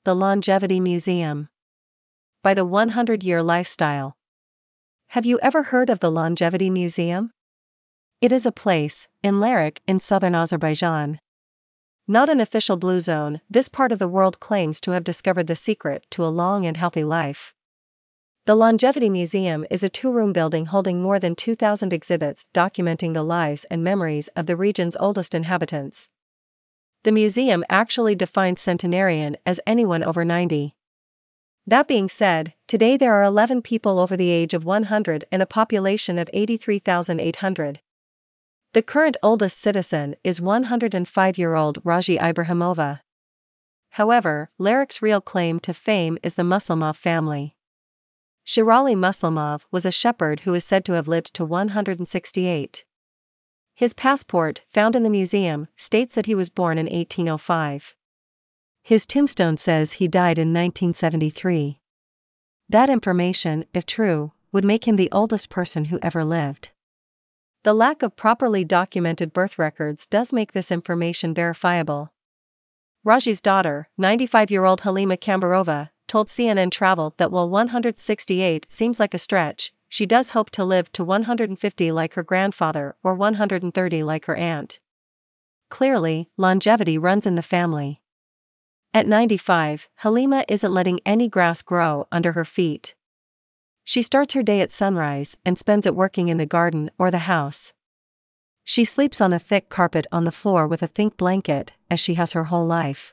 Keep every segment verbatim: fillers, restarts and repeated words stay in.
The Longevity Museum. By the one hundred year Lifestyle. Have you ever heard of the Longevity Museum? It is a place, in Larak in southern Azerbaijan. Not an official blue zone, this part of the world claims to have discovered the secret to a long and healthy life. The Longevity Museum is a two-room building holding more than two thousand exhibits documenting the lives and memories of the region's oldest inhabitants. The museum actually defines centenarian as anyone over ninety. That being said, today there are eleven people over the age of one hundred in a population of eighty-three thousand eight hundred. The current oldest citizen is one hundred five-year-old Raji Ibrahimova. However, Larak's real claim to fame is the Muslimov family. Sherali Muslimov was a shepherd who is said to have lived to one hundred sixty-eight. His passport, found in the museum, states that he was born in eighteen oh five. His tombstone says he died in nineteen seventy-three. That information, if true, would make him the oldest person who ever lived. The lack of properly documented birth records does make this information verifiable. Raji's daughter, ninety-five-year-old Halima Kambarova, told C N N Travel that while one hundred sixty-eight seems like a stretch, she does hope to live to one hundred fifty like her grandfather or one hundred thirty like her aunt. Clearly, longevity runs in the family. At ninety-five, Halima isn't letting any grass grow under her feet. She starts her day at sunrise and spends it working in the garden or the house. She sleeps on a thick carpet on the floor with a thick blanket, as she has her whole life.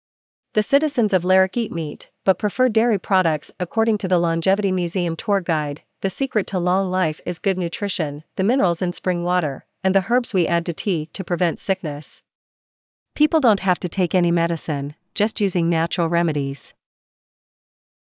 The citizens of Larak eat meat, but prefer dairy products. According to the Longevity Museum tour guide, the secret to long life is good nutrition, the minerals in spring water, and the herbs we add to tea to prevent sickness. People don't have to take any medicine, just using natural remedies.